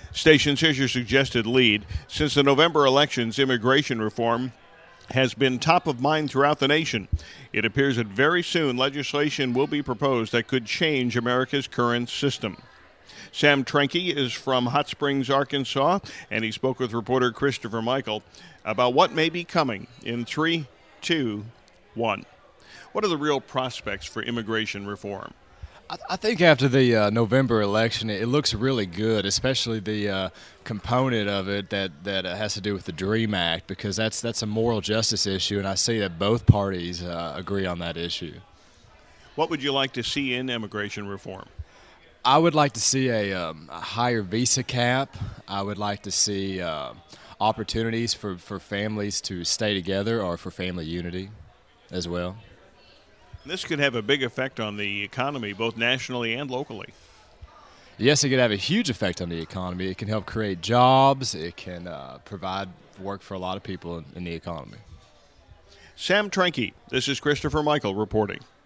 Station says your suggested lead. Since the November elections, immigration reform has been top of mind throughout the nation. It appears that very soon legislation will be proposed that could change America's current system. Sam Trenke is from Hot Springs, Arkansas, and he spoke with reporter Christopher Michael about what may be coming in 3, 2, 1. What are the real prospects for immigration reform? I think after the November election, it looks really good, especially the component of it that has to do with the DREAM Act, because that's a moral justice issue, and I see that both parties agree on that issue. What would you like to see in immigration reform? I would like to see a higher visa cap. I would like to see opportunities for families to stay together or for family unity as well. This could have a big effect on the economy, both nationally and locally. Yes, it could have a huge effect on the economy. It can help create jobs. It can provide work for a lot of people in the economy. Sam Trenke, this is Christopher Michael reporting.